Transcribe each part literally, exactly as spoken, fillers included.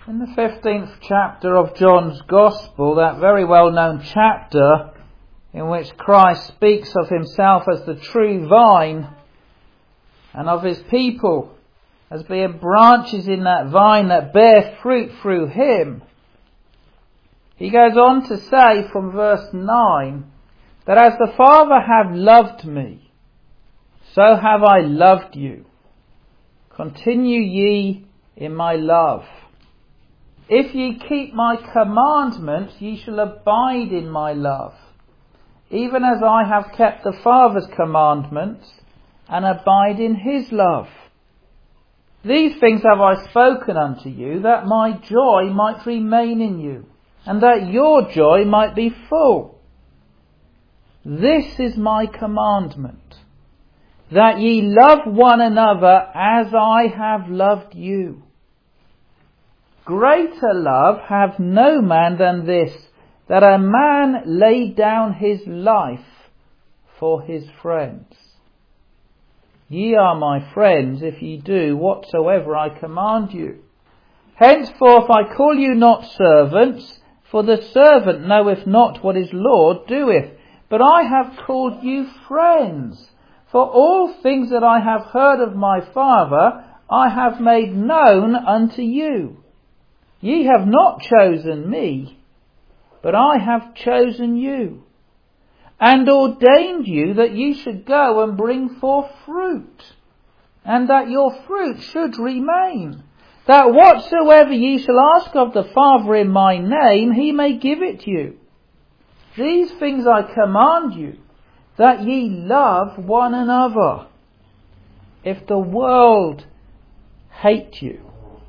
In the fifteenth chapter of John's Gospel, that very well-known chapter in which Christ speaks of himself as the true vine and of his people as being branches in that vine that bear fruit through him, he goes on to say from verse nine that as the Father hath loved me, so have I loved you. Continue ye in my love. If ye keep my commandments, ye shall abide in my love, even as I have kept the Father's commandments, and abide in his love. These things have I spoken unto you, that my joy might remain in you, and that your joy might be full. This is my commandment, that ye love one another as I have loved you. Greater love hath no man than this, that a man lay down his life for his friends. Ye are my friends, if ye do whatsoever I command you. Henceforth I call you not servants, for the servant knoweth not what his Lord doeth, but I have called you friends. For all things that I have heard of my Father, I have made known unto you. Ye have not chosen me, but I have chosen you, and ordained you that ye should go and bring forth fruit, and that your fruit should remain, that whatsoever ye shall ask of the Father in my name, he may give it you. These things I command you, that ye love one another. If the world hate you,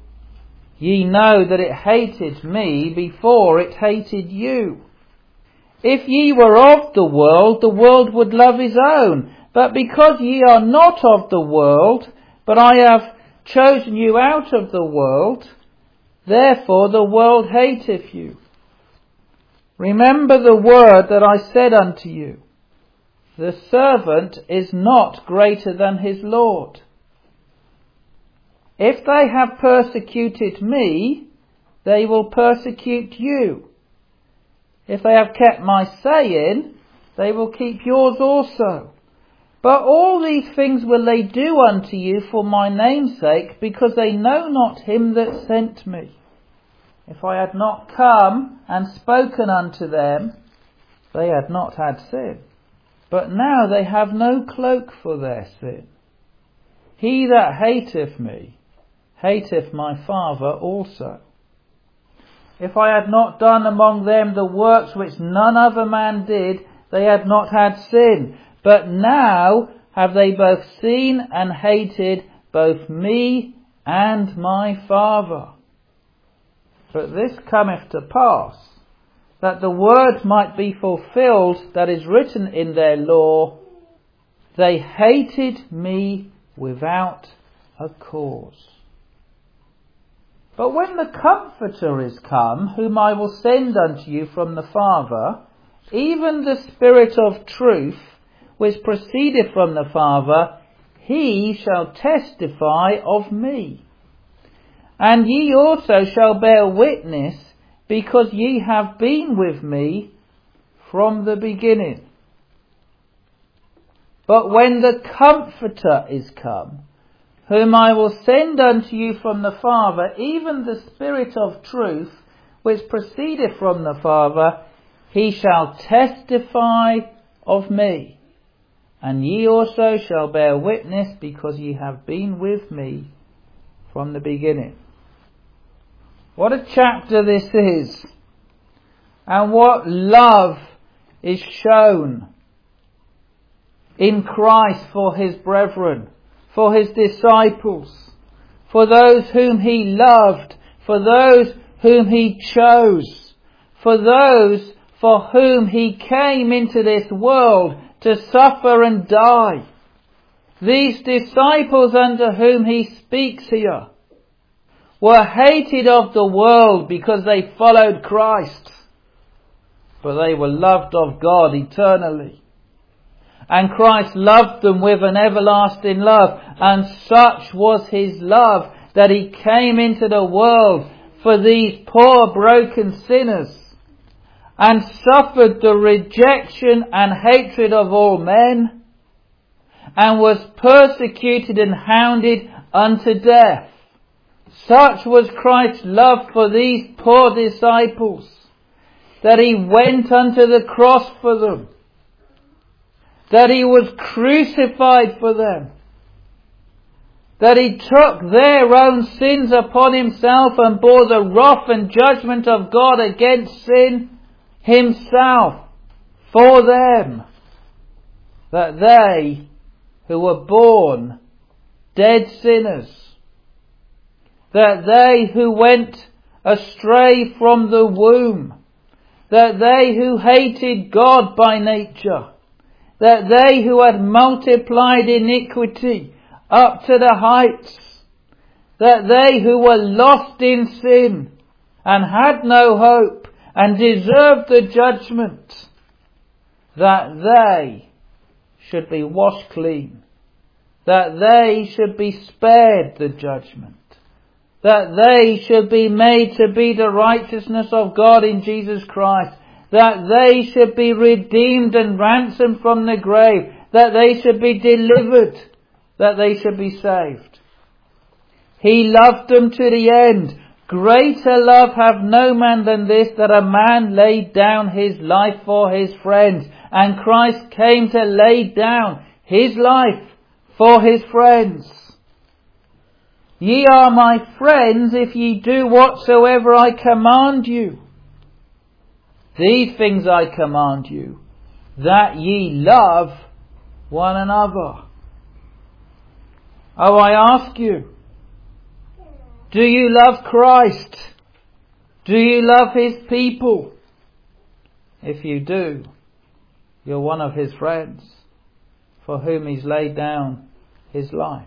ye know that it hated me before it hated you. If ye were of the world, the world would love his own. But because ye are not of the world, but I have chosen you out of the world, therefore the world hateth you. Remember the word that I said unto you. The servant is not greater than his Lord. If they have persecuted me, they will persecute you. If they have kept my saying, they will keep yours also. But all these things will they do unto you for my name's sake, because they know not him that sent me. If I had not come and spoken unto them, they had not had sin. But now they have no cloak for their sin. He that hateth me, hateth my Father also. If I had not done among them the works which none other man did, they had not had sin. But now have they both seen and hated both me and my Father. But this cometh to pass, that the word might be fulfilled that is written in their law, they hated me without a cause. But when the Comforter is come, whom I will send unto you from the Father, even the Spirit of truth, which proceedeth from the Father, he shall testify of me. And ye also shall bear witness, because ye have been with me from the beginning. But when the Comforter is come, whom I will send unto you from the Father, even the Spirit of truth, which proceedeth from the Father, he shall testify of me. And ye also shall bear witness, because ye have been with me from the beginning. What a chapter this is, and what love is shown in Christ for his brethren, for his disciples, for those whom he loved, for those whom he chose, for those for whom he came into this world to suffer and die. These disciples under whom he speaks here were hated of the world because they followed Christ, but they were loved of God eternally. And Christ loved them with an everlasting love, and such was his love that he came into the world for these poor broken sinners, and suffered the rejection and hatred of all men, and was persecuted and hounded unto death. Such was Christ's love for these poor disciples, that he went unto the cross for them, that he was crucified for them, that he took their own sins upon himself and bore the wrath and judgment of God against sin himself for them, that they who were born dead sinners, that they who went astray from the womb, that they who hated God by nature, that they who had multiplied iniquity up to the heights, that they who were lost in sin and had no hope and deserved the judgment, that they should be washed clean, that they should be spared the judgment, that they should be made to be the righteousness of God in Jesus Christ, that they should be redeemed and ransomed from the grave, that they should be delivered, that they should be saved. He loved them to the end. Greater love hath no man than this, that a man laid down his life for his friends. And Christ came to lay down his life for his friends. Ye are my friends if ye do whatsoever I command you. These things I command you, that ye love one another. Oh, I ask you, do you love Christ? Do you love his people? If you do, you're one of his friends, for whom he's laid down his life.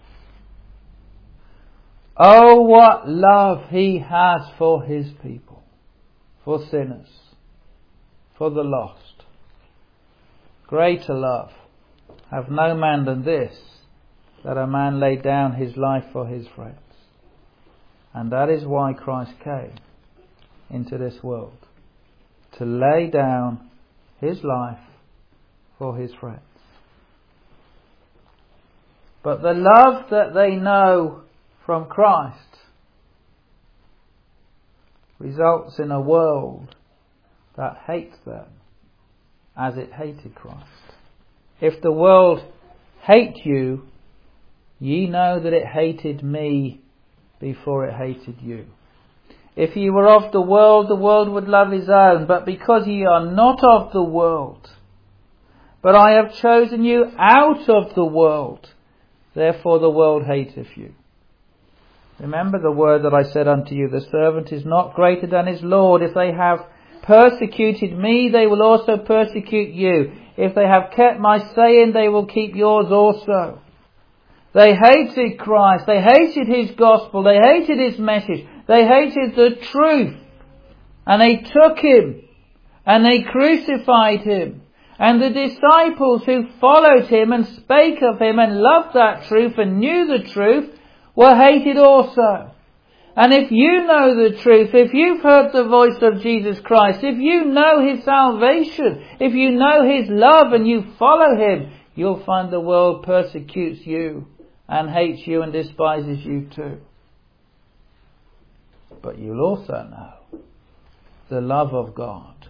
Oh, what love he has for his people, for sinners, for the lost. Greater love hath no man than this, that a man lay down his life for his friends. And that is why Christ came into this world, to lay down his life for his friends. But the love that they know from Christ results in a world that hates them as it hated Christ. If the world hate you, ye know that it hated me before it hated you. If ye were of the world, the world would love his own. But because ye are not of the world, but I have chosen you out of the world, therefore the world hateth you. Remember the word that I said unto you, the servant is not greater than his Lord. If they have persecuted me, they will also persecute you. If they have kept my saying, they will keep yours also. They hated Christ. They hated his gospel. They hated his message. They hated the truth. And they took him and they crucified him. And the disciples who followed him and spake of him and loved that truth and knew the truth were hated also. And if you know the truth, if you've heard the voice of Jesus Christ, if you know his salvation, if you know his love and you follow him, you'll find the world persecutes you and hates you and despises you too. But you'll also know the love of God,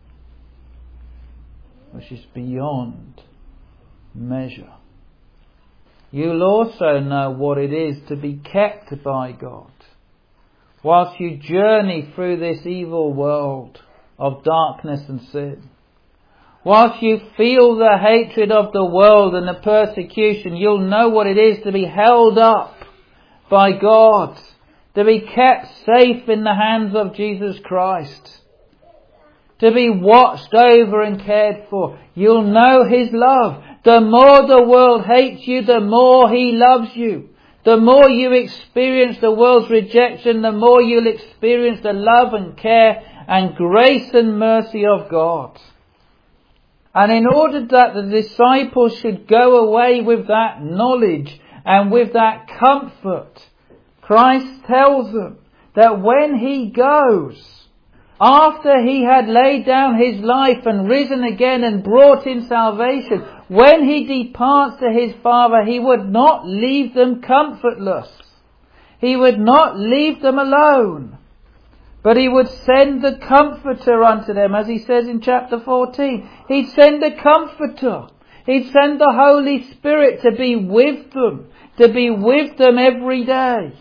which is beyond measure. You'll also know what it is to be kept by God whilst you journey through this evil world of darkness and sin. Whilst you feel the hatred of the world and the persecution, you'll know what it is to be held up by God, to be kept safe in the hands of Jesus Christ, to be watched over and cared for. You'll know his love. The more the world hates you, the more he loves you. The more you experience the world's rejection, the more you'll experience the love and care and grace and mercy of God. And in order that the disciples should go away with that knowledge and with that comfort, Christ tells them that when he goes, after he had laid down his life and risen again and brought in salvation, when he departs to his Father, he would not leave them comfortless. He would not leave them alone, but he would send the Comforter unto them, as he says in chapter fourteen. He'd send the Comforter. He'd send the Holy Spirit to be with them, to be with them every day.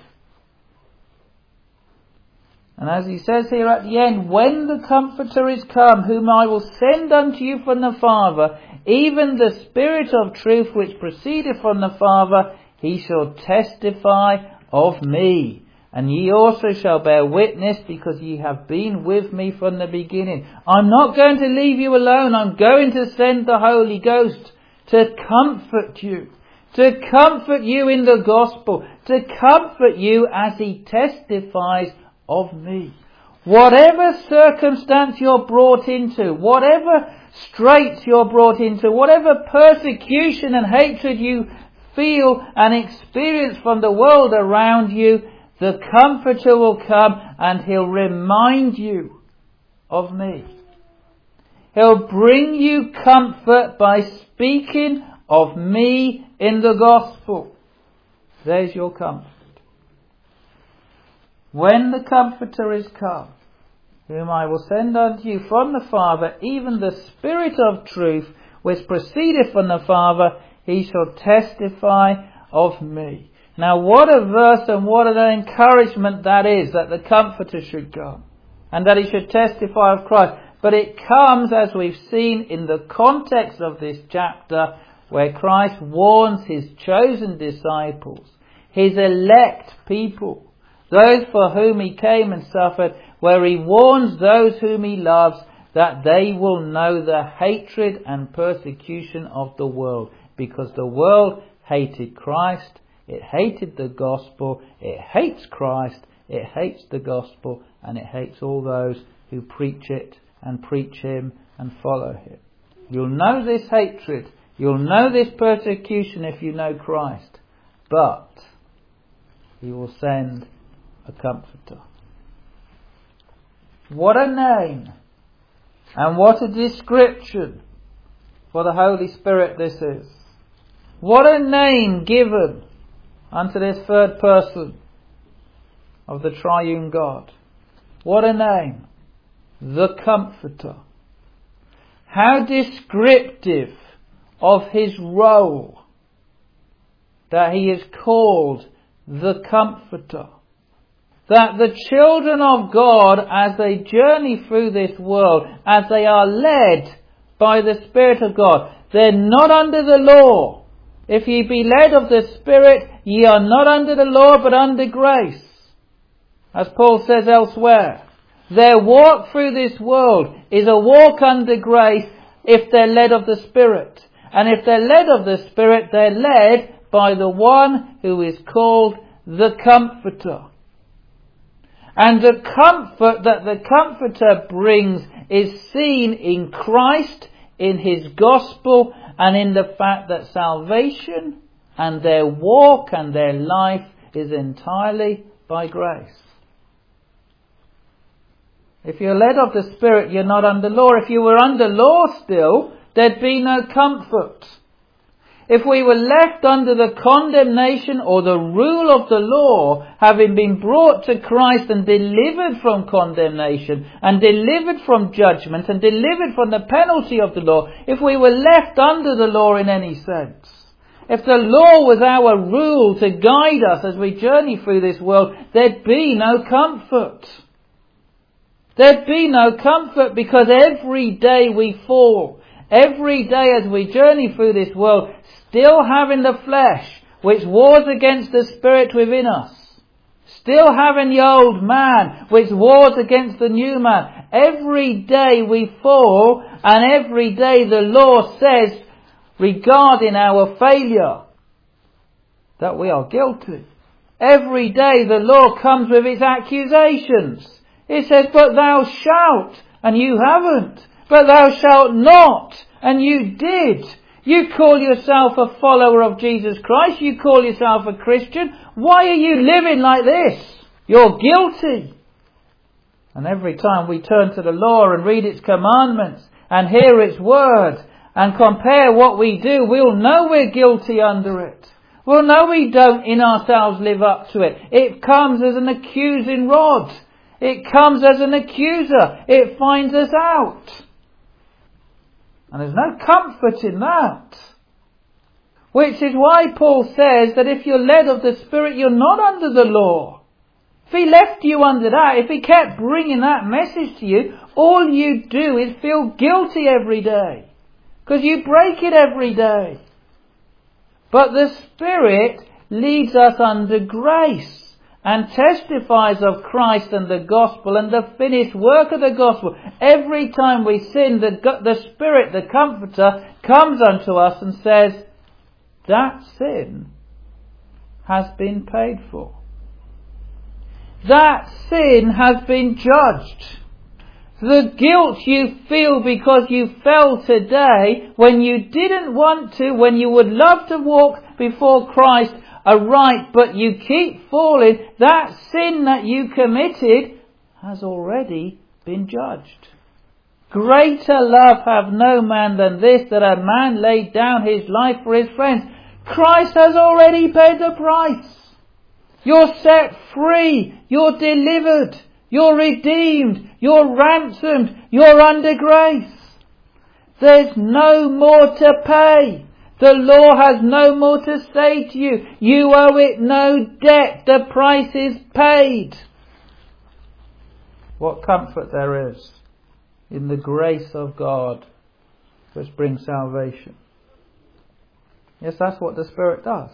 And as he says here at the end, when the Comforter is come, whom I will send unto you from the Father, even the Spirit of truth which proceedeth from the Father, he shall testify of me. And ye also shall bear witness, because ye have been with me from the beginning. I'm not going to leave you alone. I'm going to send the Holy Ghost to comfort you. To comfort you in the gospel. To comfort you as he testifies of me. Whatever circumstance you're brought into, whatever straits you're brought into, whatever persecution and hatred you feel and experience from the world around you, the Comforter will come and he'll remind you of me. He'll bring you comfort by speaking of me in the gospel. There's your comfort. When the Comforter is come, whom I will send unto you from the Father, even the Spirit of truth, which proceedeth from the Father, he shall testify of me. Now what a verse and what an encouragement that is, that the Comforter should come, and that he should testify of Christ. But it comes, as we've seen, in the context of this chapter, where Christ warns his chosen disciples, his elect people, those for whom he came and suffered, where he warns those whom he loves that they will know the hatred and persecution of the world, because the world hated Christ, it hated the gospel, it hates Christ, it hates the gospel, and it hates all those who preach it and preach him and follow him. You'll know this hatred, you'll know this persecution if you know Christ, but he will send a Comforter. What a name and what a description for the Holy Spirit this is. What a name given unto this third person of the triune God. What a name. The Comforter. How descriptive of his role that he is called the Comforter. That the children of God, as they journey through this world, as they are led by the Spirit of God, they're not under the law. If ye be led of the Spirit, ye are not under the law, but under grace. As Paul says elsewhere, their walk through this world is a walk under grace if they're led of the Spirit. And if they're led of the Spirit, they're led by the one who is called the Comforter. And the comfort that the Comforter brings is seen in Christ, in his gospel, and in the fact that salvation and their walk and their life is entirely by grace. If you're led of the Spirit, you're not under law. If you were under law still, there'd be no comfort. If we were left under the condemnation or the rule of the law, having been brought to Christ and delivered from condemnation and delivered from judgment and delivered from the penalty of the law, if we were left under the law in any sense, if the law was our rule to guide us as we journey through this world, there'd be no comfort. There'd be no comfort, because every day we fall, every day as we journey through this world, still having the flesh which wars against the Spirit within us, still having the old man which wars against the new man, every day we fall, and every day the law says regarding our failure that we are guilty. Every day the law comes with its accusations. It says, but thou shalt, and you haven't. But thou shalt not, and you did. You call yourself a follower of Jesus Christ. You call yourself a Christian. Why are you living like this? You're guilty. And every time we turn to the law and read its commandments and hear its word and compare what we do, we'll know we're guilty under it. We'll know we don't in ourselves live up to it. It comes as an accusing rod. It comes as an accuser. It finds us out. And there's no comfort in that. Which is why Paul says that if you're led of the Spirit, you're not under the law. If he left you under that, if he kept bringing that message to you, all you do is feel guilty every day. Because you break it every day. But the Spirit leads us under grace and testifies of Christ and the gospel and the finished work of the gospel. Every time we sin, the, the Spirit, the Comforter, comes unto us and says, that sin has been paid for. That sin has been judged. The guilt you feel because you fell today when you didn't want to, when you would love to walk before Christ aright, but you keep falling, that sin that you committed has already been judged. Greater love hath no man than this, that a man laid down his life for his friends. Christ has already paid the price. You're set free. You're delivered. You're redeemed. You're ransomed. You're under grace. There's no more to pay. The law has no more to say to you. You owe it no debt. The price is paid. What comfort there is in the grace of God which brings salvation. Yes, that's what the Spirit does.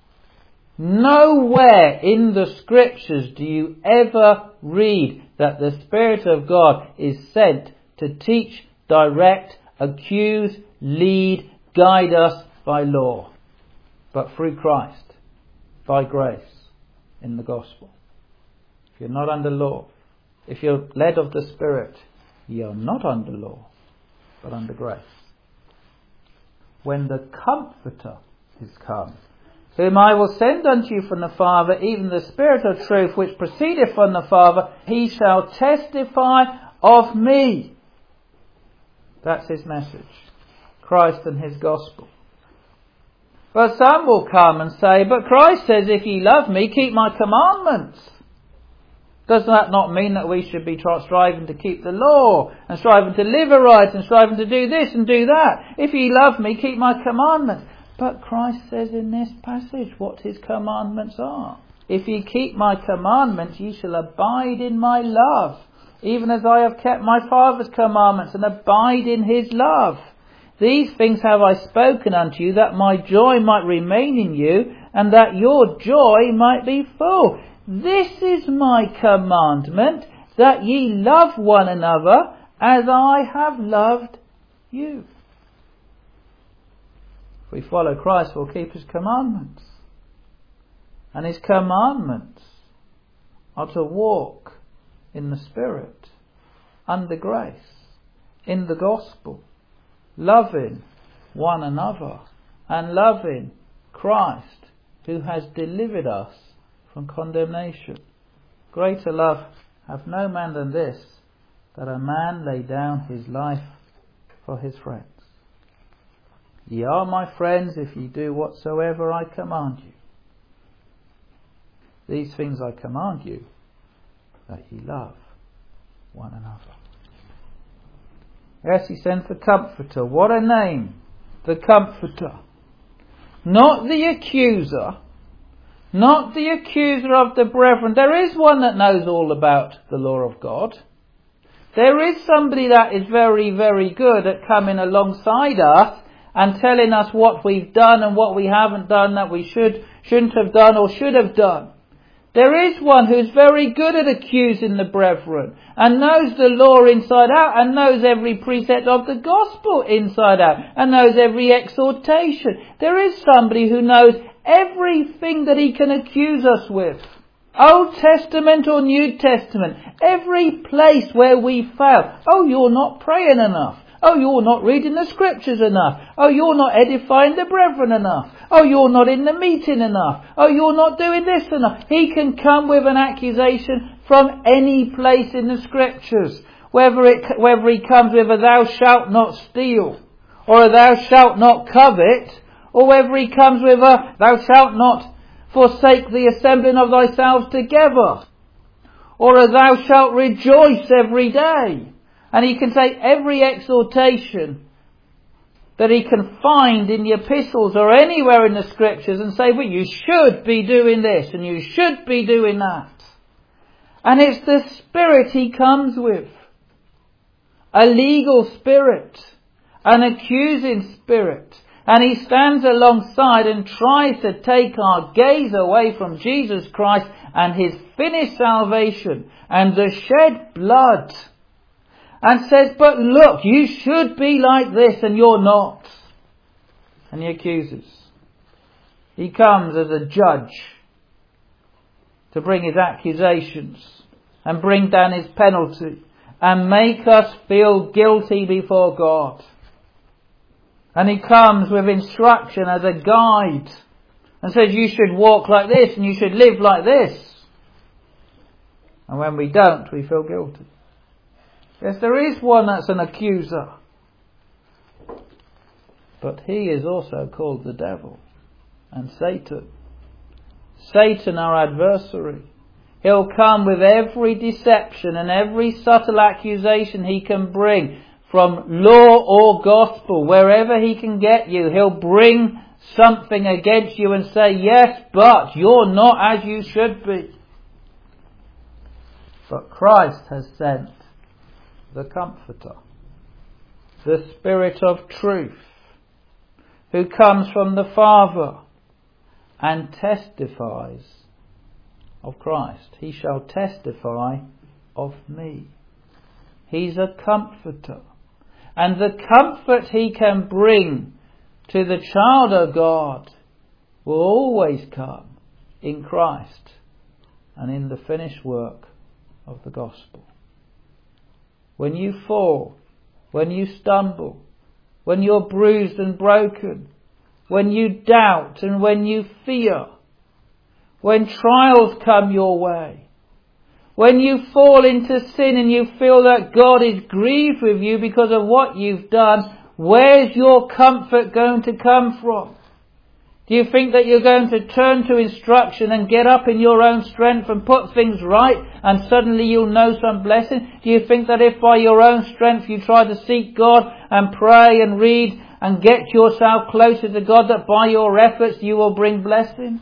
Nowhere in the Scriptures do you ever read that the Spirit of God is sent to teach, direct, accuse, lead, guide us by law, but through Christ, by grace, in the gospel. If you're not under law, if you're led of the Spirit, you are not under law, but under grace. When the Comforter is come, whom I will send unto you from the Father, even the Spirit of truth, which proceedeth from the Father, he shall testify of me. That's his message. Christ and his gospel. But some will come and say, but Christ says, if ye love me, keep my commandments. Does that not mean that we should be striving to keep the law, and striving to live aright, and striving to do this and do that? If ye love me, keep my commandments. But Christ says in this passage what his commandments are. If ye keep my commandments, ye shall abide in my love, even as I have kept my Father's commandments, and abide in his love. These things have I spoken unto you, that my joy might remain in you, and that your joy might be full. This is my commandment, that ye love one another, as I have loved you. If we follow Christ, we'll keep his commandments. And his commandments are to walk in the Spirit, under grace, in the gospel, loving one another, and loving Christ, who has delivered us from condemnation. Greater love hath no man than this, that a man lay down his life for his friends. Ye are my friends if ye do whatsoever I command you. These things I command you, that ye love one another. Yes, he sent the Comforter. What a name! The Comforter. Not the accuser. Not the accuser of the brethren. There is one that knows all about the law of God. There is somebody that is very, very good at coming alongside us and telling us what we've done and what we haven't done, that we should, shouldn't have done or should have done. There is one who's very good at accusing the brethren and knows the law inside out and knows every precept of the gospel inside out and knows every exhortation. There is somebody who knows everything that he can accuse us with. Old Testament or New Testament. Every place where we fail. Oh, you're not praying enough. Oh, you're not reading the scriptures enough. Oh, you're not edifying the brethren enough. Oh, you're not in the meeting enough. Oh, you're not doing this enough. He can come with an accusation from any place in the scriptures. Whether it, whether he comes with a thou shalt not steal, or a thou shalt not covet, or whether he comes with a thou shalt not forsake the assembling of thyself together, or a thou shalt rejoice every day. And he can take every exhortation that he can find in the epistles or anywhere in the scriptures and say, well, you should be doing this and you should be doing that. And it's the spirit he comes with. A legal spirit. An accusing spirit. And he stands alongside and tries to take our gaze away from Jesus Christ and his finished salvation and the shed blood. And says, but look, you should be like this and you're not. And he accuses. He comes as a judge to bring his accusations and bring down his penalty and make us feel guilty before God. And he comes with instruction as a guide and says you should walk like this and you should live like this. And when we don't, we feel guilty. Yes, there is one that's an accuser. But he is also called the devil and Satan. Satan, our adversary. He'll come with every deception and every subtle accusation he can bring from law or gospel. Wherever he can get you, he'll bring something against you and say, yes, but you're not as you should be. But Christ has sent the Comforter, the Spirit of truth, who comes from the Father and testifies of Christ. He shall testify of me. He's a comforter. And the comfort he can bring to the child of God will always come in Christ and in the finished work of the gospel. When you fall, when you stumble, when you're bruised and broken, when you doubt and when you fear, when trials come your way, when you fall into sin and you feel that God is grieved with you because of what you've done, where's your comfort going to come from? Do you think that you're going to turn to instruction and get up in your own strength and put things right and suddenly you'll know some blessing? Do you think that if by your own strength you try to seek God and pray and read and get yourself closer to God, that by your efforts you will bring blessing?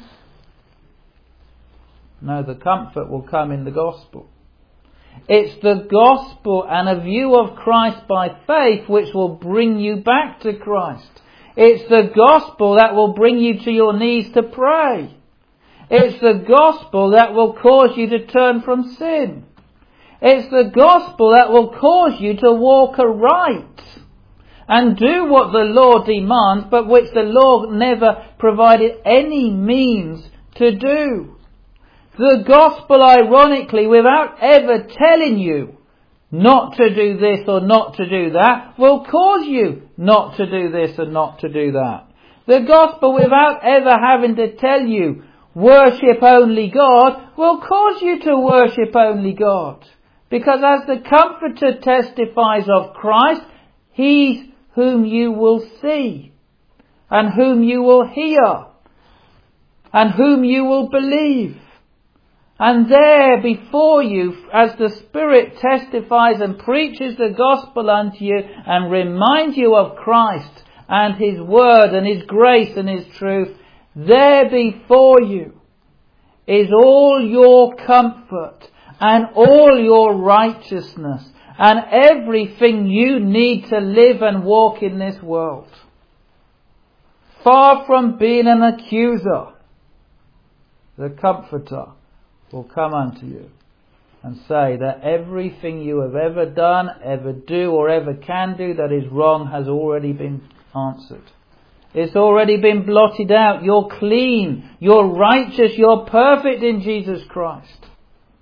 No, the comfort will come in the gospel. It's the gospel and a view of Christ by faith which will bring you back to Christ. It's the gospel that will bring you to your knees to pray. It's the gospel that will cause you to turn from sin. It's the gospel that will cause you to walk aright and do what the law demands, but which the law never provided any means to do. The gospel, ironically, without ever telling you not to do this or not to do that, will cause you not to do this and not to do that. The gospel, without ever having to tell you worship only God, will cause you to worship only God. Because as the Comforter testifies of Christ, He's whom you will see, and whom you will hear, and whom you will believe. And there before you, as the Spirit testifies and preaches the gospel unto you and reminds you of Christ and His word and His grace and His truth, there before you is all your comfort and all your righteousness and everything you need to live and walk in this world. Far from being an accuser, the Comforter will come unto you and say that everything you have ever done, ever do, or ever can do that is wrong has already been answered. It's already been blotted out. You're clean, you're righteous, you're perfect in Jesus Christ.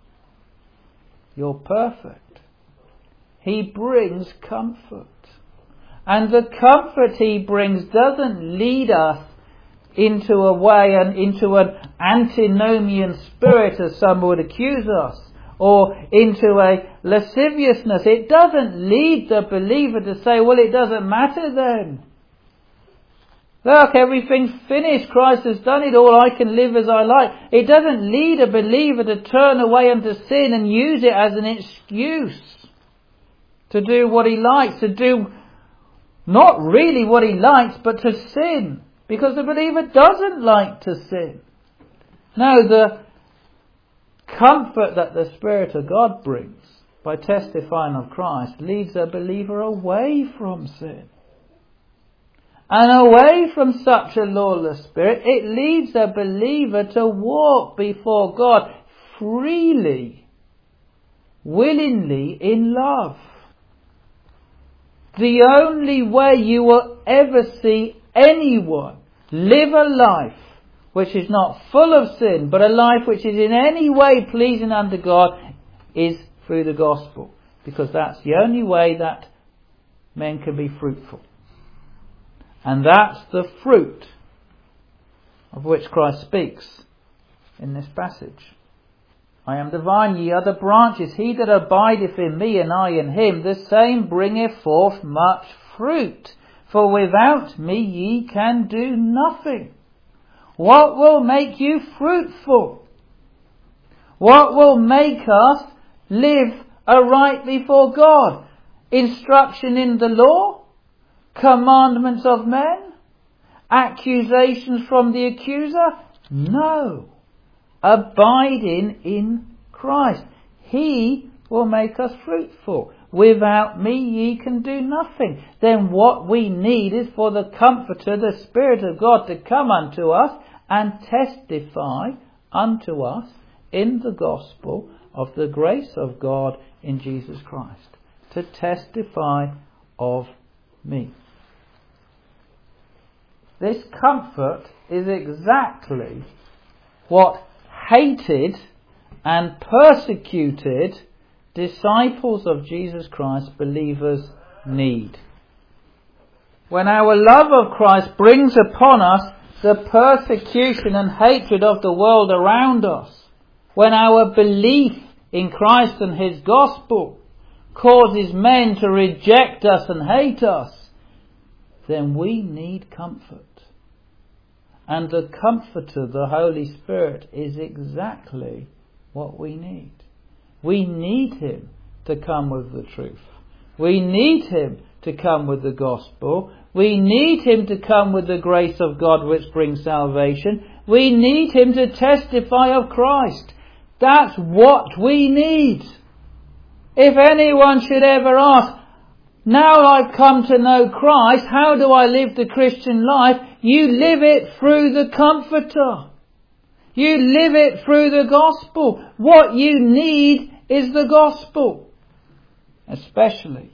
You're perfect. He brings comfort. And the comfort he brings doesn't lead us into a way and into an antinomian spirit, as some would accuse us, or into a lasciviousness. It doesn't lead the believer to say, well, it doesn't matter then. Look, everything's finished. Christ has done it all. I can live as I like. It doesn't lead a believer to turn away unto sin and use it as an excuse to do what he likes, to do not really what he likes, but to sin. Because the believer doesn't like to sin. No, the comfort that the Spirit of God brings by testifying of Christ leads a believer away from sin. And away from such a lawless spirit, it leads a believer to walk before God freely, willingly, in love. The only way you will ever see anyone live a life which is not full of sin, but a life which is in any way pleasing unto God, is through the gospel. Because that's the only way that men can be fruitful. And that's the fruit of which Christ speaks in this passage. I am the vine, ye are the branches. He that abideth in me, and I in him, the same bringeth forth much fruit. For without me ye can do nothing. What will make you fruitful? What will make us live aright before God? Instruction in the law? Commandments of men? Accusations from the accuser? No. Abiding in Christ. He will make us fruitful. Without me ye can do nothing. Then what we need is for the Comforter, the Spirit of God, to come unto us and testify unto us in the gospel of the grace of God in Jesus Christ. To testify of me. This comfort is exactly what hated and persecuted disciples of Jesus Christ, believers, need. When our love of Christ brings upon us the persecution and hatred of the world around us, when our belief in Christ and His gospel causes men to reject us and hate us, then we need comfort. And the Comforter, the Holy Spirit, is exactly what we need. We need Him to come with the truth. We need Him to come with the gospel. We need Him to come with the grace of God which brings salvation. We need Him to testify of Christ. That's what we need. If anyone should ever ask, now I've come to know Christ, how do I live the Christian life? You live it through the Comforter. You live it through the gospel. What you need is the gospel. Especially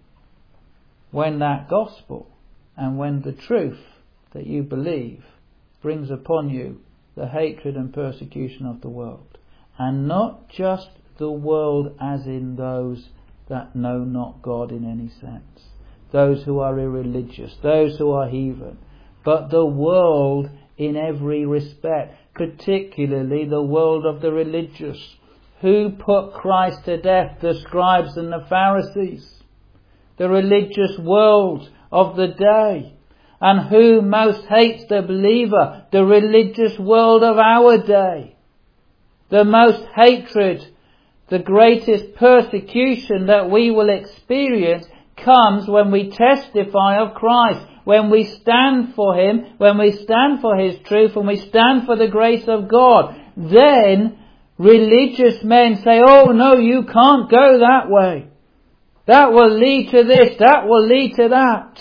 when that gospel and when the truth that you believe brings upon you the hatred and persecution of the world. And not just the world as in those that know not God in any sense. Those who are irreligious, those who are heathen. But the world in every respect, particularly the world of the religious. Who put Christ to death? The scribes and the Pharisees. The religious world of the day. And who most hates the believer? The religious world of our day. The most hatred, the greatest persecution that we will experience comes when we testify of Christ. When we stand for Him, when we stand for His truth, when we stand for the grace of God. Then religious men say, oh no, you can't go that way. That will lead to this, that will lead to that.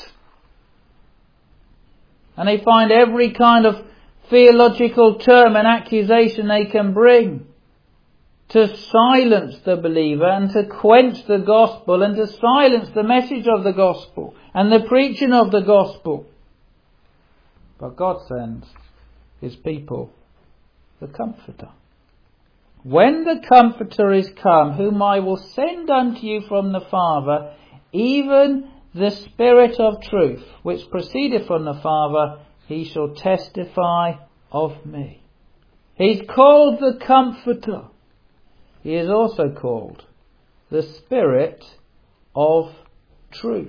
And they find every kind of theological term and accusation they can bring to silence the believer and to quench the gospel and to silence the message of the gospel and the preaching of the gospel. But God sends His people the Comforter. When the Comforter is come, whom I will send unto you from the Father, even the Spirit of truth, which proceedeth from the Father, he shall testify of me. He's called the Comforter. He is also called the Spirit of truth.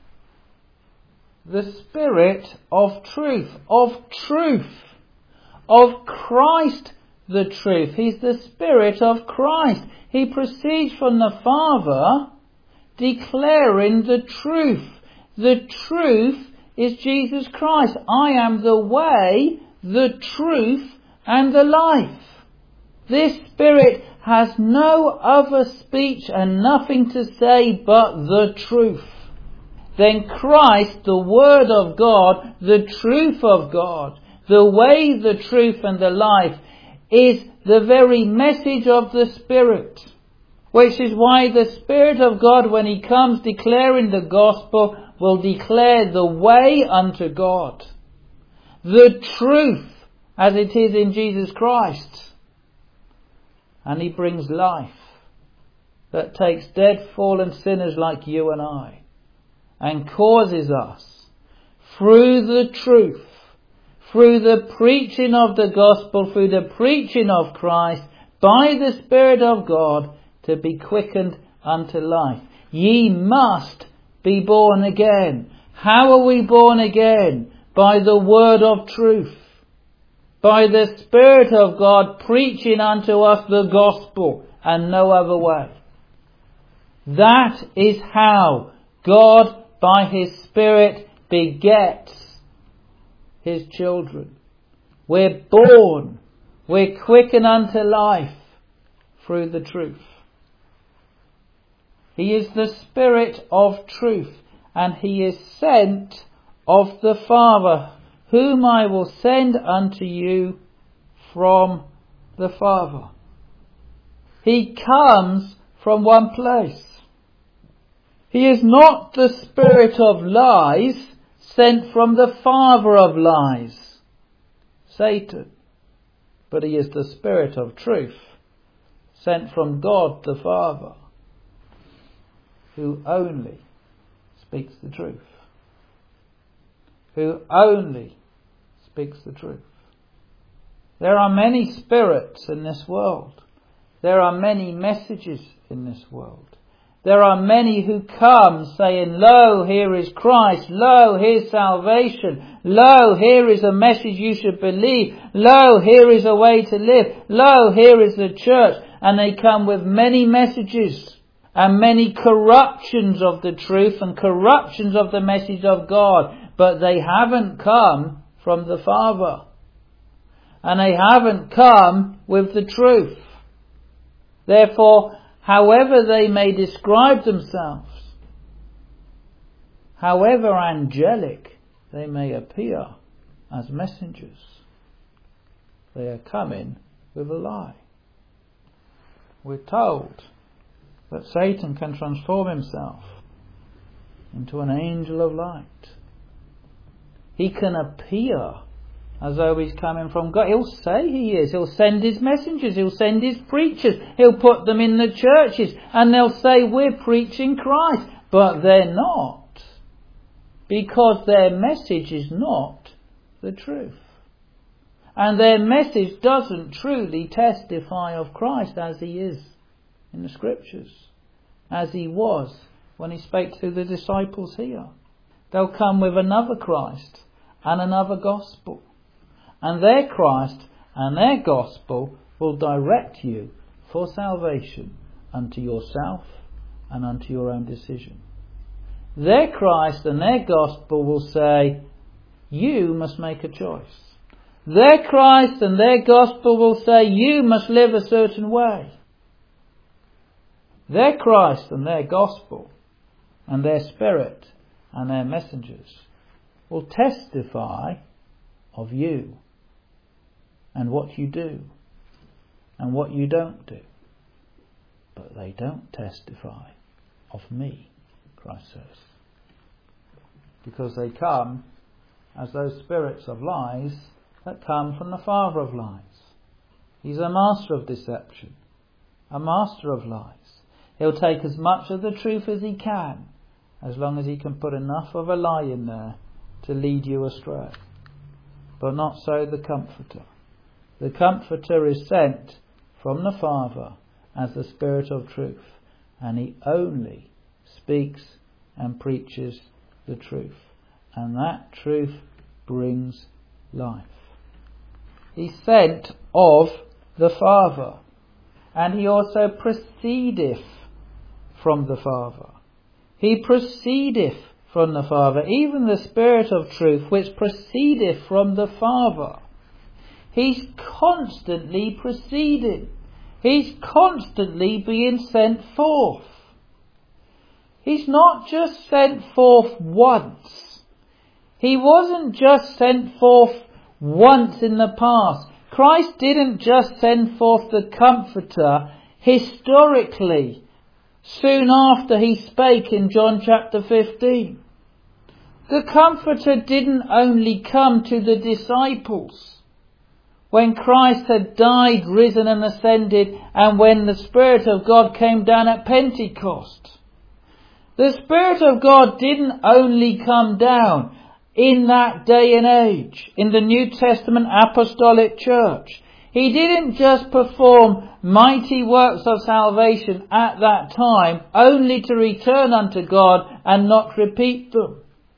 The Spirit of truth, of truth, of Christ the truth. He's the Spirit of Christ. He proceeds from the Father, declaring the truth. The truth is Jesus Christ. I am the way, the truth, and the life. This Spirit has no other speech and nothing to say but the truth. Then Christ, the Word of God, the truth of God, the way, the truth, and the life, is the very message of the Spirit. Which is why the Spirit of God, when He comes declaring the gospel, will declare the way unto God. The truth, as it is in Jesus Christ. And He brings life that takes dead, fallen sinners like you and I, and causes us, through the truth, through the preaching of the gospel, through the preaching of Christ, by the Spirit of God, to be quickened unto life. Ye must be born again. How are we born again? By the word of truth. By the Spirit of God preaching unto us the gospel, and no other way. That is how God, by His Spirit, begets His children. We're born, we're quickened unto life through the truth. He is the Spirit of truth, and He is sent of the Father, whom I will send unto you from the Father. He comes from one place. He is not the spirit of lies sent from the father of lies, Satan, but he is the Spirit of truth sent from God the Father, who only speaks the truth. Who only speaks the truth. There are many spirits in this world. There are many messages in this world. There are many who come saying, lo, here is Christ. Lo, here's salvation. Lo, here is a message you should believe. Lo, here is a way to live. Lo, here is the church. And they come with many messages and many corruptions of the truth and corruptions of the message of God. But they haven't come from the Father. And they haven't come with the truth. Therefore, however they may describe themselves, however angelic they may appear as messengers, they are coming with a lie. We're told that Satan can transform himself into an angel of light. He can appear as though he's coming from God. He'll say he is. He'll send his messengers. He'll send his preachers. He'll put them in the churches. And they'll say, we're preaching Christ. But they're not. Because their message is not the truth. And their message doesn't truly testify of Christ as he is in the Scriptures. As he was when he spoke to the disciples here. They'll come with another Christ and another gospel. And their Christ and their gospel will direct you for salvation unto yourself and unto your own decision. Their Christ and their gospel will say, you must make a choice. Their Christ and their gospel will say, you must live a certain way. Their Christ and their gospel and their Spirit and their messengers will testify of you and what you do and what you don't do. But they don't testify of me, Christ says. Because they come as those spirits of lies that come from the father of lies. He's a master of deception, a master of lies. He'll take as much of the truth as he can as long as he can put enough of a lie in there to lead you astray. But not so the Comforter. The Comforter is sent from the Father as the Spirit of truth, and he only speaks and preaches the truth, and that truth brings life. He's sent of the Father, and he also proceedeth from the Father. He proceedeth from the Father, even the Spirit of truth which proceedeth from the Father. He's constantly proceeding. He's constantly being sent forth. He's not just sent forth once. He wasn't just sent forth once in the past. Christ didn't just send forth the Comforter historically soon after he spake in John chapter fifteen. The Comforter didn't only come to the disciples when Christ had died, risen and ascended, and when the Spirit of God came down at Pentecost. The Spirit of God didn't only come down in that day and age, in the New Testament Apostolic Church. He didn't just perform mighty works of salvation at that time, only to return unto God and not repeat them.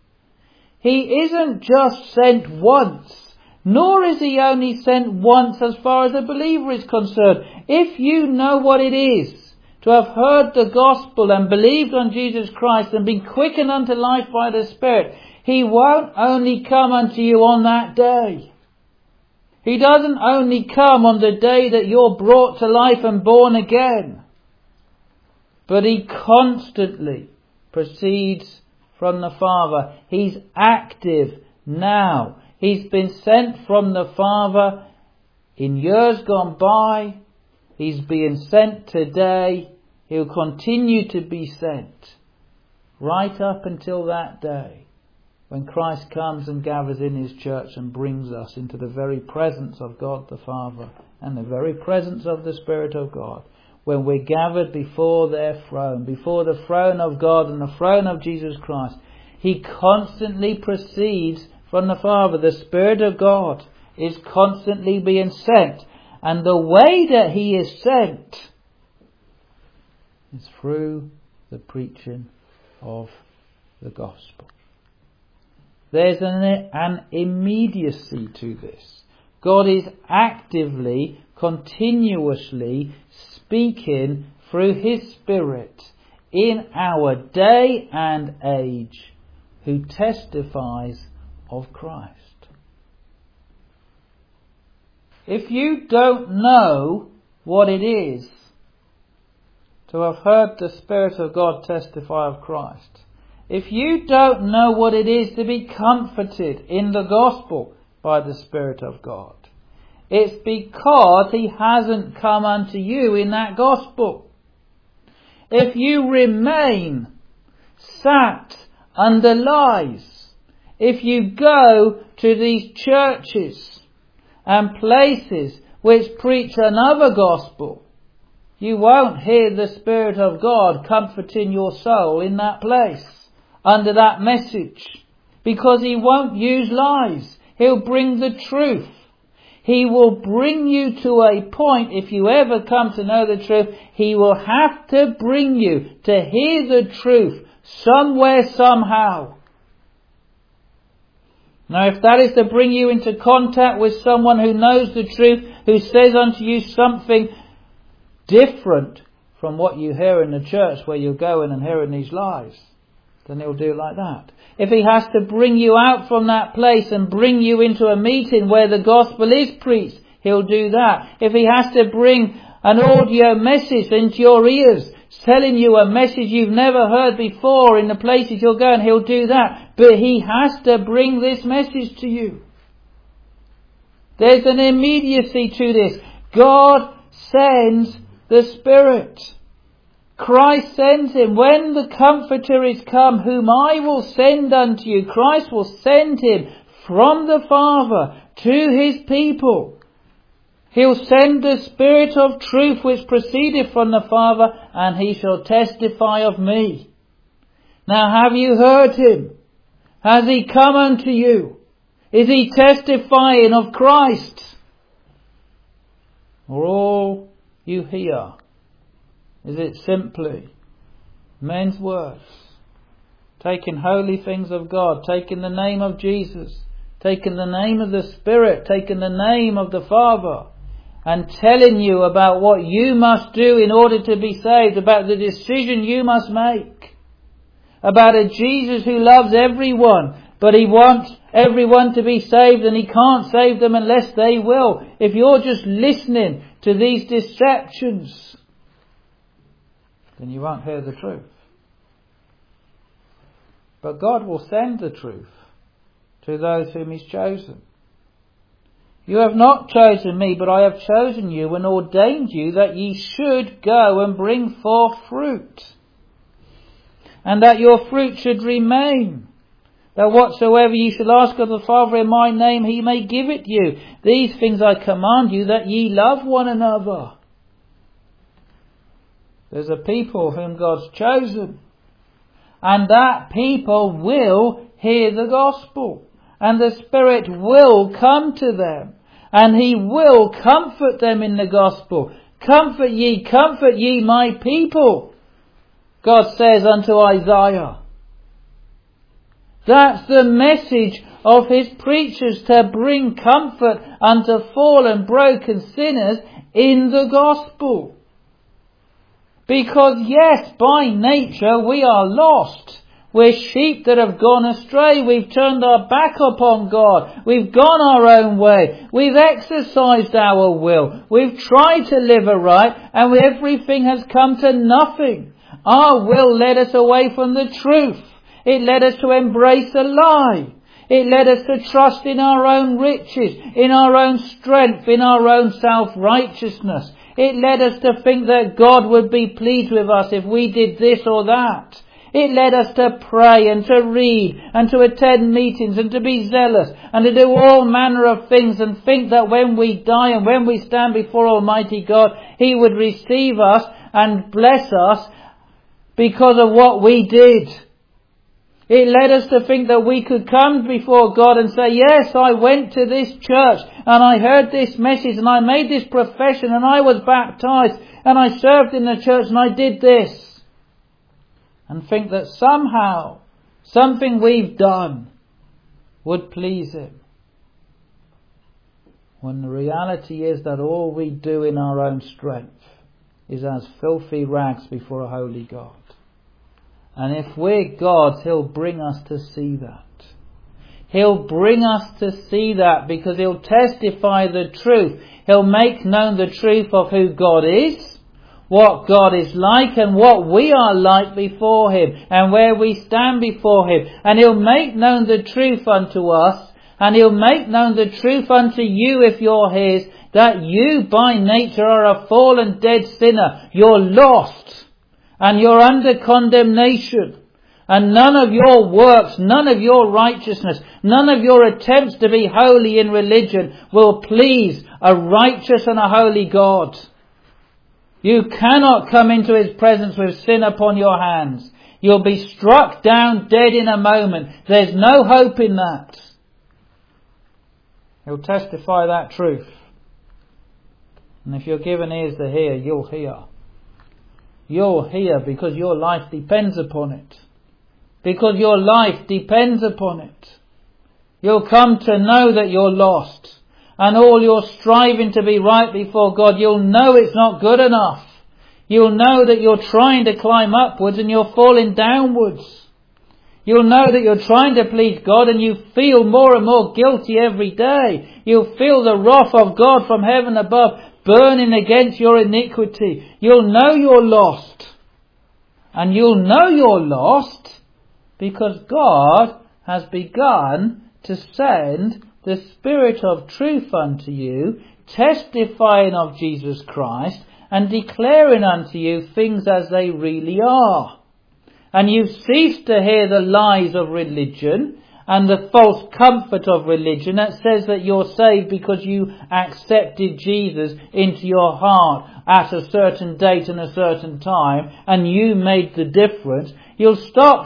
He isn't just sent once, nor is he only sent once as far as a believer is concerned. If you know what it is to have heard the gospel and believed on Jesus Christ and been quickened unto life by the Spirit, he won't only come unto you on that day. He doesn't only come on the day that you're brought to life and born again, but he constantly proceeds from the Father. He's active now. He's been sent from the Father in years gone by. He's being sent today. He'll continue to be sent right up until that day when Christ comes and gathers in his church and brings us into the very presence of God the Father and the very presence of the Spirit of God, when we're gathered before their throne, before the throne of God and the throne of Jesus Christ. He constantly proceeds from the Father. The Spirit of God is constantly being sent, and the way that he is sent is through the preaching of the gospel. There's an, an immediacy to this. God is actively, continuously speaking through his Spirit in our day and age, who testifies of Christ. If you don't know what it is to have heard the Spirit of God testify of Christ, if you don't know what it is to be comforted in the gospel by the Spirit of God, it's because he hasn't come unto you in that gospel. If you remain sat under lies, if you go to these churches and places which preach another gospel, you won't hear the Spirit of God comforting your soul in that place, under that message, because he won't use lies. He'll bring the truth. He will bring you to a point, if you ever come to know the truth, he will have to bring you to hear the truth somewhere, somehow. Now, if that is to bring you into contact with someone who knows the truth, who says unto you something different from what you hear in the church where you're going and hearing these lies, then he'll do it like that. If he has to bring you out from that place and bring you into a meeting where the gospel is preached, he'll do that. If he has to bring an audio message into your ears, telling you a message you've never heard before in the places you're going, he'll do that. But he has to bring this message to you. There's an immediacy to this. God sends the Spirit. Christ sends him. When the Comforter is come, whom I will send unto you, Christ will send him from the Father to his people. He'll send the Spirit of truth which proceedeth from the Father, and he shall testify of me. Now have you heard him? Has he come unto you? Is he testifying of Christ? Or all you hear, is it simply men's words, taking holy things of God, taking the name of Jesus, taking the name of the Spirit, taking the name of the Father, and telling you about what you must do in order to be saved, about the decision you must make, about a Jesus who loves everyone, but he wants everyone to be saved and he can't save them unless they will. If you're just listening to these deceptions, then you won't hear the truth. But God will send the truth to those whom he's chosen. You have not chosen me, but I have chosen you and ordained you that ye should go and bring forth fruit, and that your fruit should remain, that whatsoever ye shall ask of the Father in my name, he may give it you. These things I command you, that ye love one another. There's a people whom God's chosen, and that people will hear the gospel, and the Spirit will come to them, and he will comfort them in the gospel. Comfort ye, comfort ye my people, God says unto Isaiah. That's the message of his preachers, to bring comfort unto fallen, broken sinners in the gospel. Because yes, by nature we are lost. We're sheep that have gone astray. We've turned our back upon God. We've gone our own way. We've exercised our will. We've tried to live aright, and everything has come to nothing. Our will led us away from the truth. It led us to embrace a lie. It led us to trust in our own riches, in our own strength, in our own self-righteousness. It led us to think that God would be pleased with us if we did this or that. It led us to pray and to read and to attend meetings and to be zealous and to do all manner of things, and think that when we die and when we stand before Almighty God, he would receive us and bless us because of what we did. It led us to think that we could come before God and say, yes, I went to this church and I heard this message and I made this profession and I was baptized and I served in the church and I did this. And think that somehow something we've done would please him. When the reality is that all we do in our own strength is as filthy rags before a holy God. And if we're God's, he'll bring us to see that. He'll bring us to see that because he'll testify the truth. He'll make known the truth of who God is, what God is like, and what we are like before him, and where we stand before him. And he'll make known the truth unto us, and he'll make known the truth unto you if you're his, that you by nature are a fallen dead sinner. You're lost. And you're under condemnation. And none of your works, none of your righteousness, none of your attempts to be holy in religion will please a righteous and a holy God. You cannot come into his presence with sin upon your hands. You'll be struck down dead in a moment. There's no hope in that. He'll testify that truth. And if you're given ears to hear, you'll hear. You'll hear because your life depends upon it. Because your life depends upon it. You'll come to know that you're lost. And all your striving to be right before God, you'll know it's not good enough. You'll know that you're trying to climb upwards and you're falling downwards. You'll know that you're trying to please God and you feel more and more guilty every day. You'll feel the wrath of God from heaven above burning against your iniquity. You'll know you're lost. And you'll know you're lost because God has begun to send the Spirit of truth unto you, testifying of Jesus Christ and declaring unto you things as they really are. And you've ceased to hear the lies of religion and the false comfort of religion that says that you're saved because you accepted Jesus into your heart at a certain date and a certain time and you made the difference. You'll stop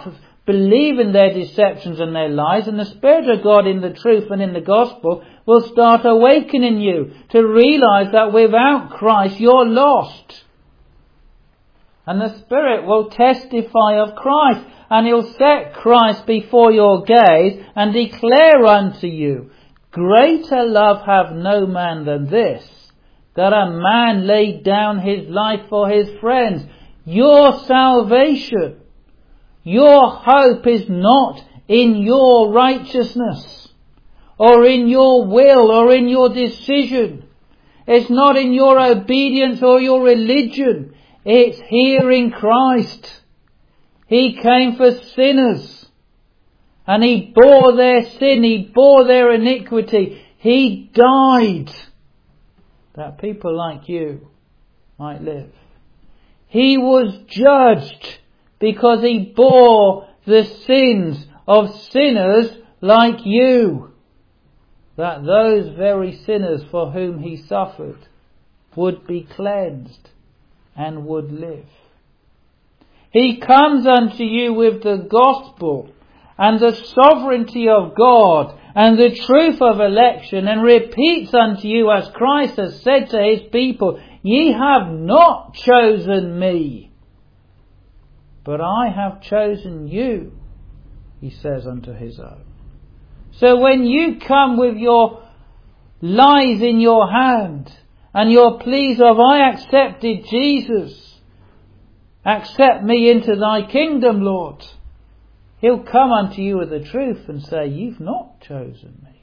believe in their deceptions and their lies, and the Spirit of God in the truth and in the gospel will start awakening you to realize that without Christ you're lost. And the Spirit will testify of Christ, and He'll set Christ before your gaze and declare unto you, greater love have no man than this, that a man laid down his life for his friends. Your salvation, your hope is not in your righteousness, or in your will, or in your decision. It's not in your obedience or your religion. It's hearing Christ. He came for sinners, and He bore their sin, He bore their iniquity. He died that people like you might live. He was judged because He bore the sins of sinners like you, that those very sinners for whom He suffered would be cleansed and would live. He comes unto you with the gospel and the sovereignty of God and the truth of election, and repeats unto you, as Christ has said to His people, ye have not chosen me, but I have chosen you, He says unto His own. So when you come with your lies in your hand and your pleas of, I accepted Jesus, accept me into thy kingdom, Lord, He'll come unto you with the truth and say, you've not chosen me.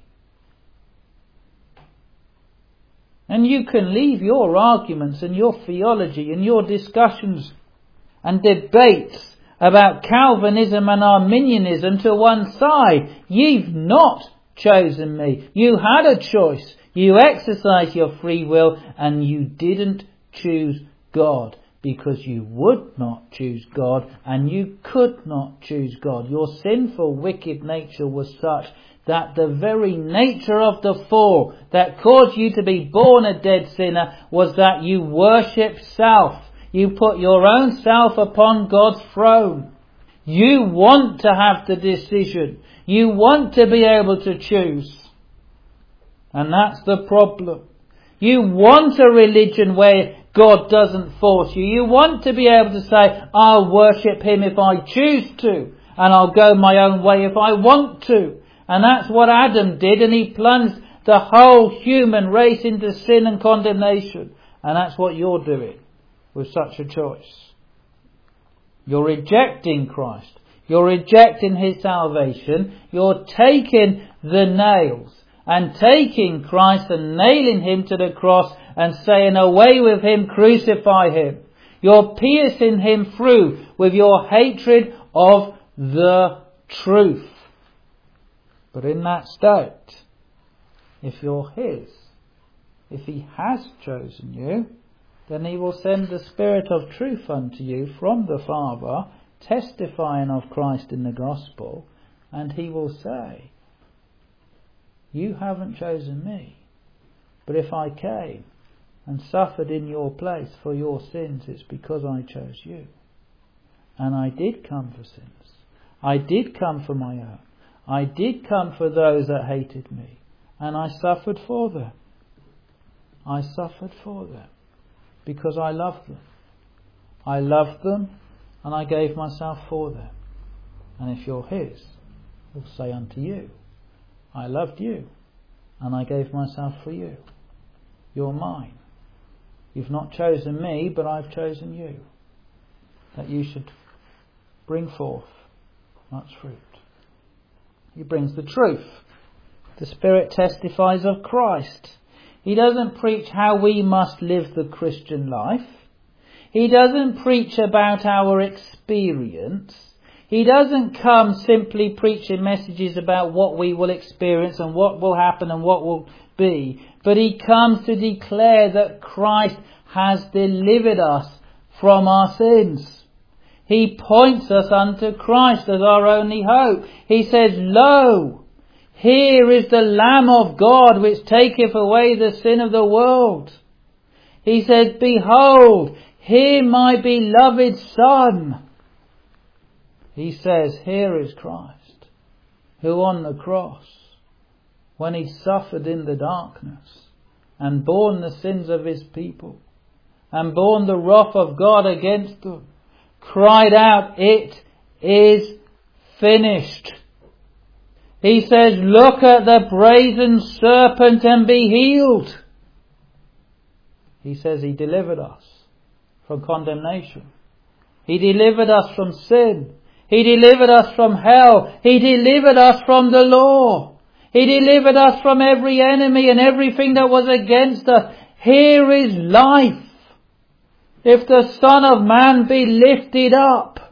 And you can leave your arguments and your theology and your discussions and debates about Calvinism and Arminianism to one side. You've not chosen me. You had a choice. You exercised your free will, and you didn't choose God, because you would not choose God and you could not choose God. Your sinful, wicked nature was such that the very nature of the fall that caused you to be born a dead sinner was that you worship self. You put your own self upon God's throne. You want to have the decision. You want to be able to choose. And that's the problem. You want a religion where God doesn't force you. You want to be able to say, I'll worship Him if I choose to, and I'll go my own way if I want to. And that's what Adam did, and he plunged the whole human race into sin and condemnation. And that's what you're doing with such a choice. You're rejecting Christ. You're rejecting His salvation. You're taking the nails and taking Christ and nailing Him to the cross and saying, away with Him, crucify Him. You're piercing Him through with your hatred of the truth. But in that state, if you're His, if He has chosen you, then He will send the Spirit of truth unto you from the Father, testifying of Christ in the gospel, and He will say, you haven't chosen me, but if I came and suffered in your place for your sins, it's because I chose you. And I did come for sins. I did come for my own. I did come for those that hated me. And I suffered for them. I suffered for them. Because I loved them. I loved them and I gave myself for them. And if you're His, He'll say unto you, I loved you and I gave myself for you. You're mine. You've not chosen me, but I've chosen you, that you should bring forth much fruit. He brings the truth. The Spirit testifies of Christ. He doesn't preach how we must live the Christian life. He doesn't preach about our experience. He doesn't come simply preaching messages about what we will experience and what will happen and what will be. But He comes to declare that Christ has delivered us from our sins. He points us unto Christ as our only hope. He says, lo, here is the Lamb of God which taketh away the sin of the world. He says, behold, here my beloved Son. He says, here is Christ, who on the cross, when he suffered in the darkness and borne the sins of his people and borne the wrath of God against them, cried out, it is finished. He says, look at the brazen serpent and be healed. He says he delivered us from condemnation. He delivered us from sin. He delivered us from hell. He delivered us from the law. He delivered us from every enemy and everything that was against us. Here is life. If the Son of Man be lifted up,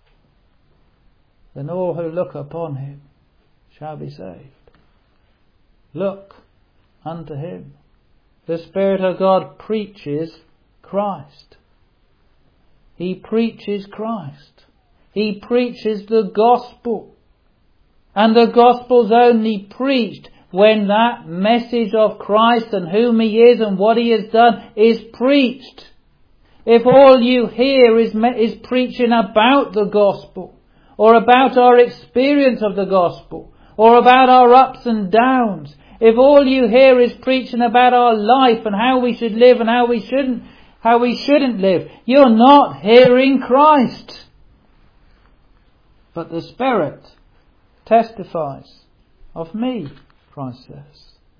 then all who look upon him shall be saved. Look unto him. The Spirit of God preaches Christ. He preaches Christ. He preaches the gospel. And the gospel's only preached when that message of Christ and whom he is and what he has done is preached. If all you hear is, is preaching about the gospel, or about our experience of the gospel, or about our ups and downs, if all you hear is preaching about our life and how we should live and how we shouldn't, how we shouldn't live, you're not hearing Christ. But the Spirit testifies of me, Christ says.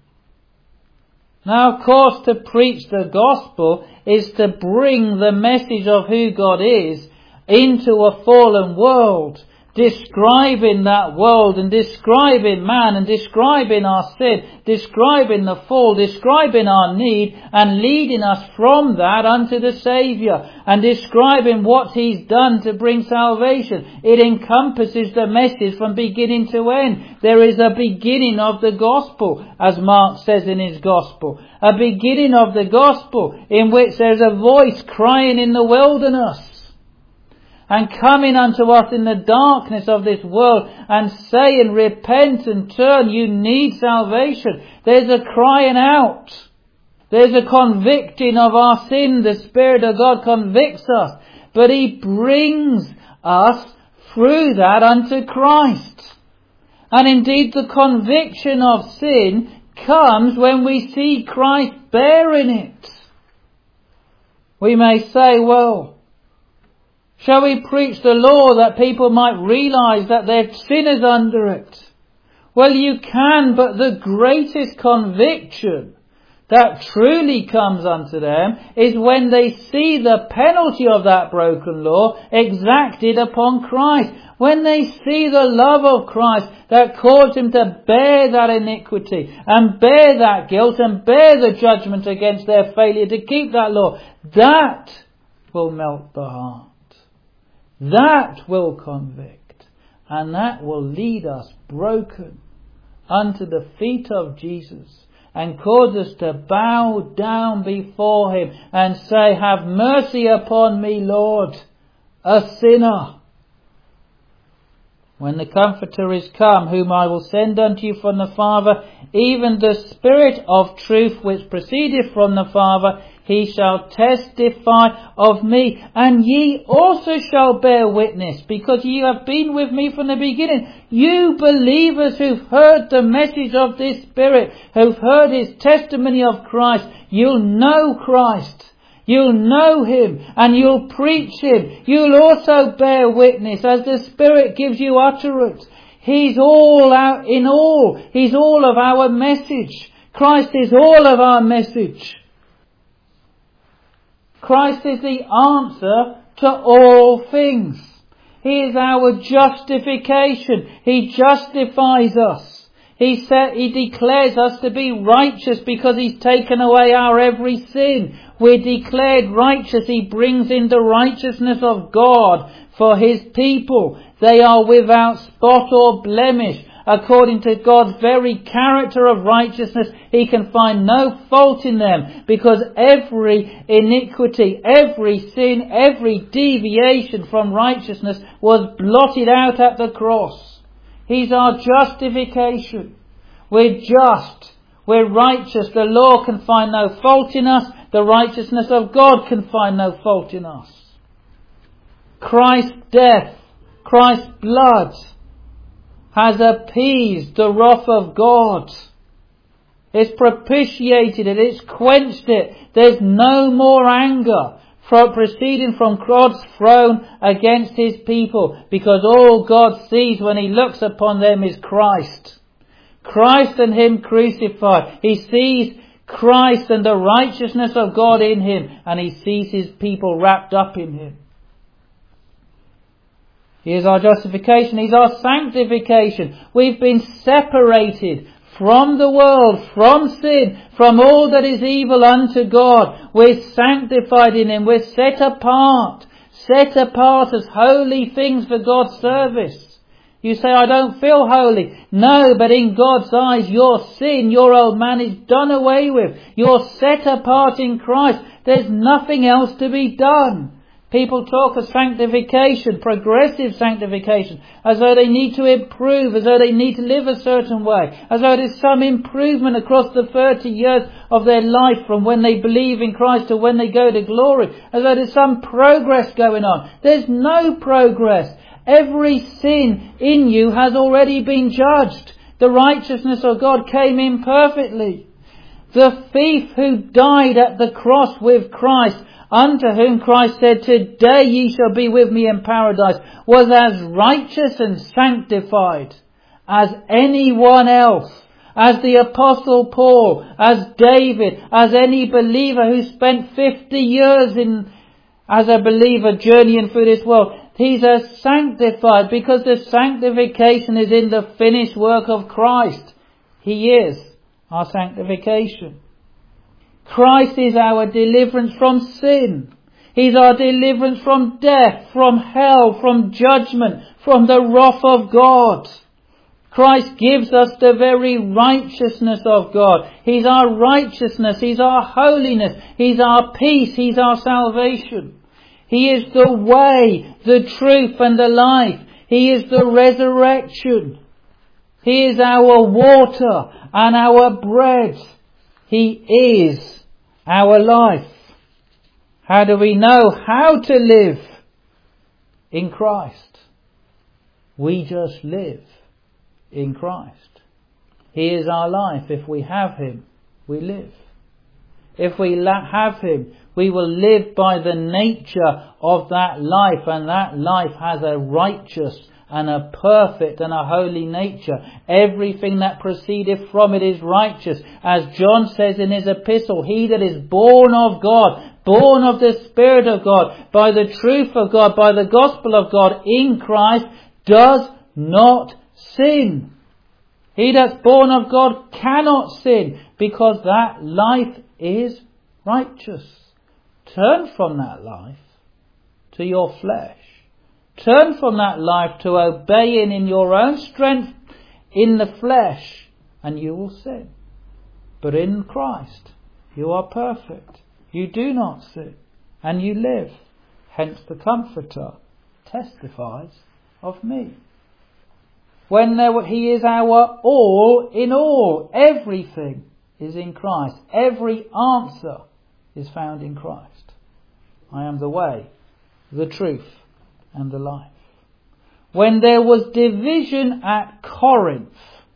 Now, of course, to preach the gospel is to bring the message of who God is into a fallen world, describing that world and describing man and describing our sin, describing the fall, describing our need and leading us from that unto the Saviour and describing what he's done to bring salvation. It encompasses the message from beginning to end. There is a beginning of the gospel, as Mark says in his gospel, a beginning of the gospel in which there's a voice crying in the wilderness and coming unto us in the darkness of this world and saying, repent and turn, you need salvation. There's a crying out. There's a convicting of our sin. The Spirit of God convicts us. But he brings us through that unto Christ. And indeed the conviction of sin comes when we see Christ bearing it. We may say, well, shall we preach the law that people might realize that they're sinners under it? Well, you can, but the greatest conviction that truly comes unto them is when they see the penalty of that broken law exacted upon Christ. When they see the love of Christ that caused him to bear that iniquity and bear that guilt and bear the judgment against their failure to keep that law, that will melt the heart. That will convict, and that will lead us broken unto the feet of Jesus and cause us to bow down before him and say, have mercy upon me, Lord, a sinner. When the Comforter is come, whom I will send unto you from the Father, even the Spirit of truth which proceedeth from the Father, he shall testify of me, and ye also shall bear witness, because ye have been with me from the beginning. You believers who've heard the message of this Spirit, who've heard his testimony of Christ, you'll know Christ. You'll know him and you'll preach him. You'll also bear witness as the Spirit gives you utterance. He's all out in all. He's all of our message. Christ is all of our message. Christ is the answer to all things. He is our justification. He justifies us. He said, he declares us to be righteous because he's taken away our every sin. We're declared righteous. He brings in the righteousness of God for his people. They are without spot or blemish. According to God's very character of righteousness, he can find no fault in them, because every iniquity, every sin, every deviation from righteousness was blotted out at the cross. He's our justification. We're just. We're righteous. The law can find no fault in us. The righteousness of God can find no fault in us. Christ's death Christ's blood has appeased the wrath of God. It's propitiated it. It's quenched it. There's no more anger from proceeding from God's throne against His people, because all God sees when He looks upon them is Christ. Christ and Him crucified. He sees Christ and the righteousness of God in Him, and He sees His people wrapped up in Him. He is our justification. He's our sanctification. We've been separated from the world, from sin, from all that is evil unto God. We're sanctified in Him. We're set apart. Set apart as holy things for God's service. You say, I don't feel holy. No, but in God's eyes, your sin, your old man is done away with. You're set apart in Christ. There's nothing else to be done. People talk of sanctification, progressive sanctification, as though they need to improve, as though they need to live a certain way, as though there's some improvement across the thirty years of their life from when they believe in Christ to when they go to glory, as though there's some progress going on. There's no progress. Every sin in you has already been judged. The righteousness of God came in perfectly. The thief who died at the cross with Christ, unto whom Christ said, today ye shall be with me in paradise, was as righteous and sanctified as anyone else, as the Apostle Paul, as David, as any believer who spent fifty years in as a believer journeying through this world. He's as sanctified because the sanctification is in the finished work of Christ. He is our sanctification. Christ is our deliverance from sin. He's our deliverance from death, from hell, from judgment, from the wrath of God. Christ gives us the very righteousness of God. He's our righteousness. He's our holiness. He's our peace. He's our salvation. He is the way, the truth and the life. He is the resurrection. He is our water and our bread. He is our life. How do we know how to live in Christ? We just live in Christ. He is our life. If we have Him, we live. If we have Him, we will live by the nature of that life, and that life has a righteous and a perfect and a holy nature. Everything that proceedeth from it is righteous. As John says in his epistle, he that is born of God, born of the Spirit of God, by the truth of God, by the gospel of God in Christ, does not sin. He that's born of God cannot sin, because that life is righteous. Turn from that life to your flesh. Turn from that life to obeying in your own strength in the flesh, and you will sin. But in Christ, you are perfect. You do not sin, and you live. Hence the Comforter testifies of me. When there, He is our all in all, everything is in Christ. Every answer is found in Christ. I am the way, the truth, and the life. When there was division at Corinth,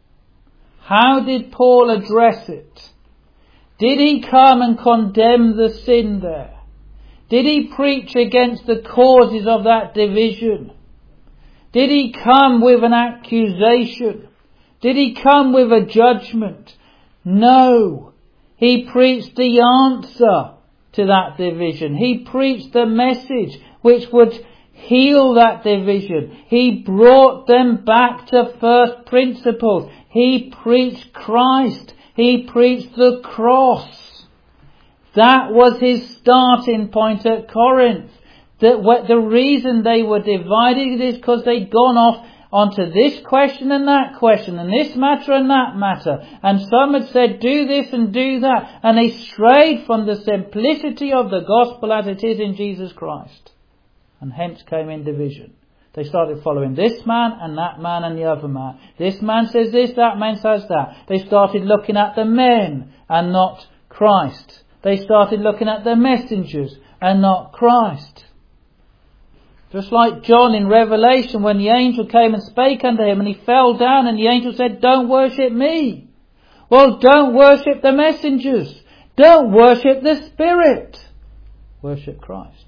how did Paul address it? Did he come and condemn the sin there? Did he preach against the causes of that division? Did he come with an accusation? Did he come with a judgment? No. He preached the answer to that division. He preached the message which would heal that division. He brought them back to first principles. He preached Christ. He preached the cross. That was his starting point at Corinth. That what the reason they were divided is because they'd gone off onto this question and that question and this matter and that matter. And some had said, do this and do that. And they strayed from the simplicity of the gospel as it is in Jesus Christ. And hence came in division. They started following this man and that man and the other man. This man says this, that man says that. They started looking at the men and not Christ. They started looking at the messengers and not Christ. Just like John in Revelation, when the angel came and spake unto him, and he fell down, and the angel said, "Don't worship me." Well, don't worship the messengers. Don't worship the Spirit. Worship Christ.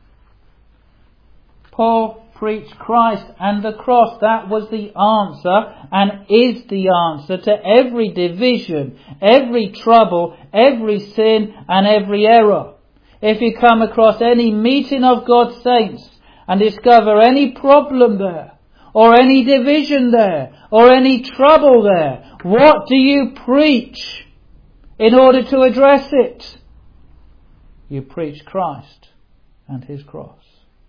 Paul preached Christ and the cross. That was the answer and is the answer to every division, every trouble, every sin and every error. If you come across any meeting of God's saints and discover any problem there, or any division there, or any trouble there, what do you preach in order to address it? You preach Christ and His cross.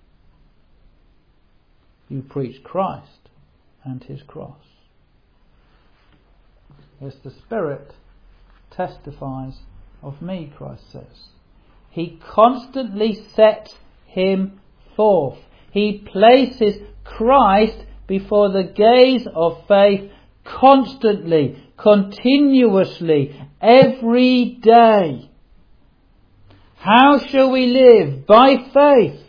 You preach Christ and His cross. As the Spirit testifies of me, Christ says. He constantly sets Him forth. He places Christ before the gaze of faith constantly, continuously, every day. How shall we live? By faith.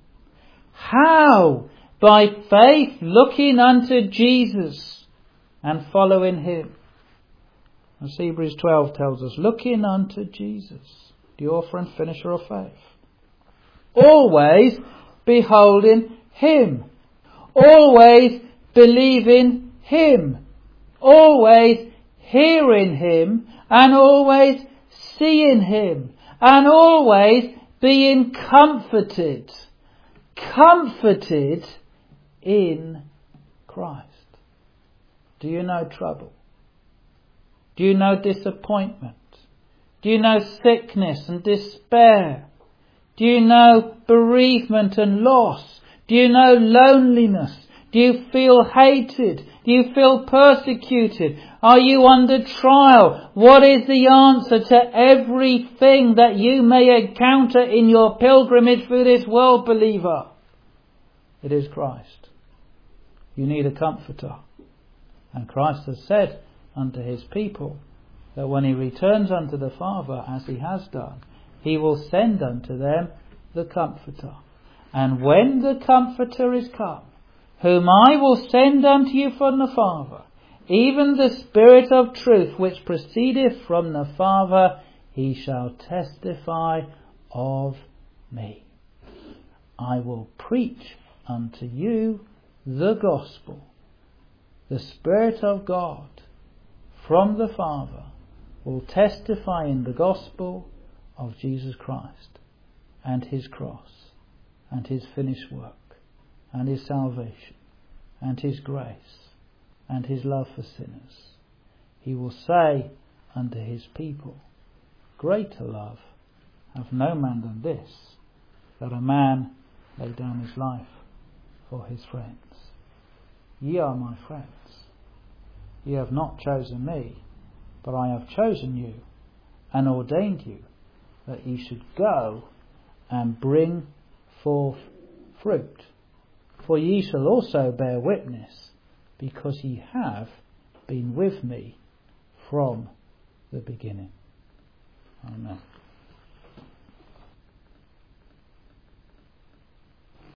How? By faith, looking unto Jesus and following Him. As Hebrews twelve tells us, looking unto Jesus, the author and finisher of faith. Always beholding Him. Always believing Him. Always hearing Him and always seeing Him. And always being comforted. Comforted in Christ. Do you know trouble? Do you know disappointment? Do you know sickness and despair? Do you know bereavement and loss? Do you know loneliness? Do you feel hated? Do you feel persecuted? Are you under trial? What is the answer to everything that you may encounter in your pilgrimage through this world, believer? It is Christ. You need a comforter. And Christ has said unto His people that when He returns unto the Father, as He has done, He will send unto them the Comforter. And when the Comforter is come, whom I will send unto you from the Father, even the Spirit of truth which proceedeth from the Father, He shall testify of me. I will preach unto you the gospel. The Spirit of God from the Father will testify in the gospel of Jesus Christ and His cross and His finished work and His salvation and His grace and His love for sinners. He will say unto His people, greater love hath no man than this, that a man lay down his life for his friends. Ye are my friends. Ye have not chosen me, but I have chosen you and ordained you that ye should go and bring forth fruit. For ye shall also bear witness, because ye have been with me from the beginning. Amen.